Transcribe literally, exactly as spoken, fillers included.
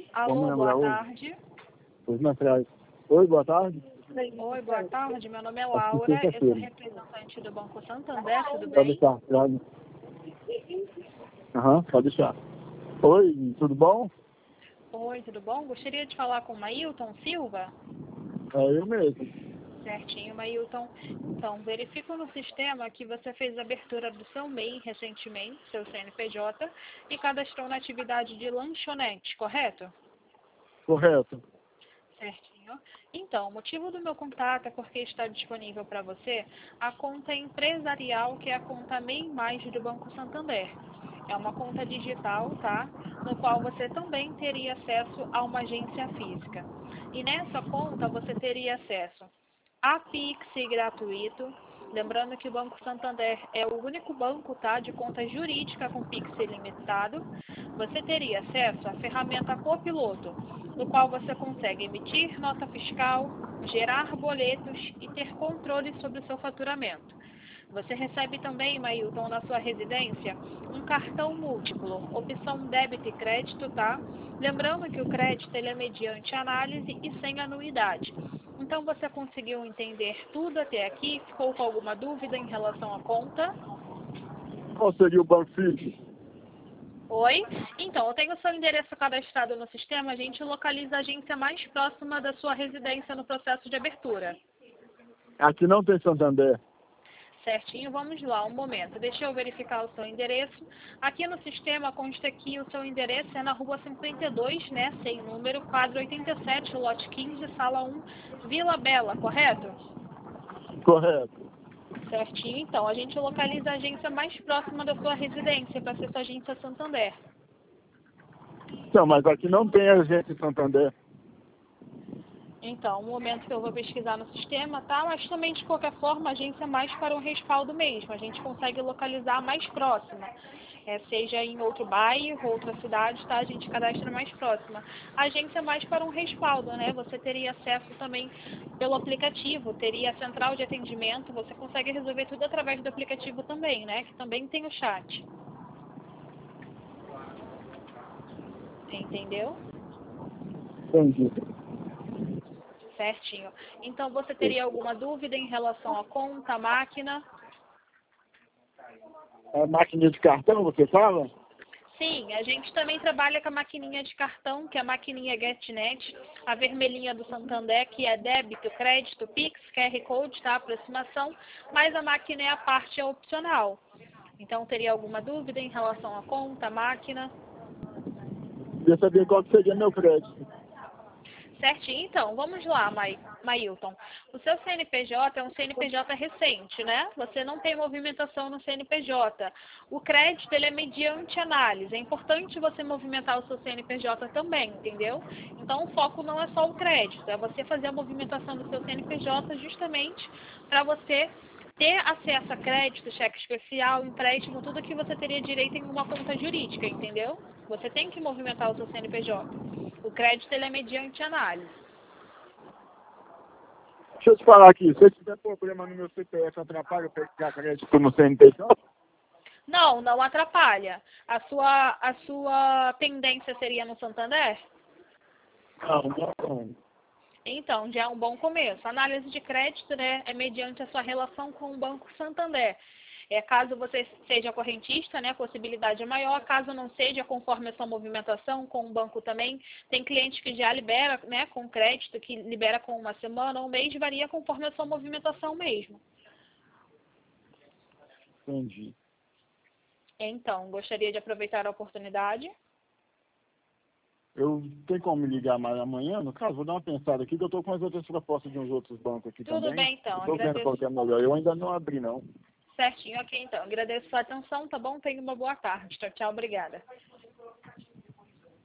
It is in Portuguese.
Alô, Vamos boa lembrar hoje? tarde. Pois não, atrás. Oi, boa tarde. Oi, boa tarde. Meu nome é Acho que Laura, eu sou sexta-feira. representante do Banco Santander, tudo Pode bem? deixar, pode. Aham, pode deixar. Oi, tudo bom? Oi, tudo bom? Gostaria de falar com o Mailton Silva. É eu mesmo. Certinho, Mailton. Então, verifico no sistema que você fez a abertura do seu M E I recentemente, seu C N P J, e cadastrou na atividade de lanchonete, correto? Correto. Certinho. Então, o motivo do meu contato é porque está disponível para você a conta empresarial, que é a conta M E I Mais do Banco Santander. É uma conta digital, tá? No qual você também teria acesso a uma agência física. E nessa conta você teria acesso a Pix gratuito. Lembrando que o Banco Santander é o único banco, tá, de conta jurídica com Pix ilimitado. Você teria acesso à ferramenta Copiloto, no qual você consegue emitir nota fiscal, gerar boletos e ter controle sobre o seu faturamento. Você recebe também, Mailton, na sua residência, um cartão múltiplo, opção débito e crédito, tá? Lembrando que o crédito ele é mediante análise e sem anuidade. Então, você conseguiu entender tudo até aqui? Ficou com alguma dúvida em relação à conta? Qual seria o banco físico? Oi? Então, eu tenho o seu endereço cadastrado no sistema, a gente localiza a agência mais próxima da sua residência no processo de abertura. Aqui não tem Santander. Certinho, vamos lá, um momento. Deixa eu verificar o seu endereço. Aqui no sistema consta que o seu endereço é na rua cinquenta e dois, né, sem número, quadro oitenta e sete, lote quinze, sala um, Vila Bela, correto? Correto. Certinho, então, a gente localiza a agência mais próxima da sua residência, para ser sua agência Santander. Não, mas aqui não tem agência Santander. Então, um momento que eu vou pesquisar no sistema, tá? Mas também, de qualquer forma, a agência é mais para um respaldo mesmo. A gente consegue localizar a mais próxima. É, seja em outro bairro, outra cidade, tá? A gente cadastra mais próxima. A agência é mais para um respaldo, né? Você teria acesso também pelo aplicativo, teria a central de atendimento, você consegue resolver tudo através do aplicativo também, né? Que também tem o chat. Entendeu? Entendi. Certinho. Então, você teria alguma dúvida em relação à conta, à máquina? É máquina de cartão, você fala? Sim, a gente também trabalha com a maquininha de cartão, que é a maquininha GetNet, a vermelhinha do Santander, que é débito, crédito, Pix, Q R Code, tá? Aproximação, mas a máquina é a parte opcional. Então, teria alguma dúvida em relação à conta, à máquina? Queria saber qual que seria meu crédito. Certinho, então, vamos lá, Mai, Mailton. O seu C N P J é um C N P J recente, né? Você não tem movimentação no C N P J. O crédito, ele é mediante análise. É importante você movimentar o seu C N P J também, entendeu? Então, o foco não é só o crédito, é você fazer a movimentação do seu C N P J justamente para você ter acesso a crédito, cheque especial, empréstimo, tudo que você teria direito em uma conta jurídica, entendeu? Você tem que movimentar o seu C N P J. O crédito ele é mediante análise. Deixa eu te falar aqui, se eu tiver problema no meu C P F, atrapalha eu pegar crédito no C N P J? Não, não atrapalha. A sua, a sua pendência seria no Santander? Não, não. Então, já é um bom começo. A análise de crédito, né, é mediante a sua relação com o Banco Santander. É, caso você seja correntista, né, a possibilidade é maior. Caso não seja, conforme a sua movimentação com o banco também, tem cliente que já libera, né, com crédito, que libera com uma semana ou um mês, varia conforme a sua movimentação mesmo. Entendi. Então, gostaria de aproveitar a oportunidade. Eu tenho como me ligar mais amanhã, no caso, vou dar uma pensada aqui, que eu estou com as outras propostas de uns outros bancos aqui Tudo também. bem, então. Estou vendo Agradeço. qual que é melhor. Eu ainda não abri, não. Certinho, ok, então. Agradeço a sua atenção, tá bom? Tenha uma boa tarde. Tchau, tchau. Obrigada.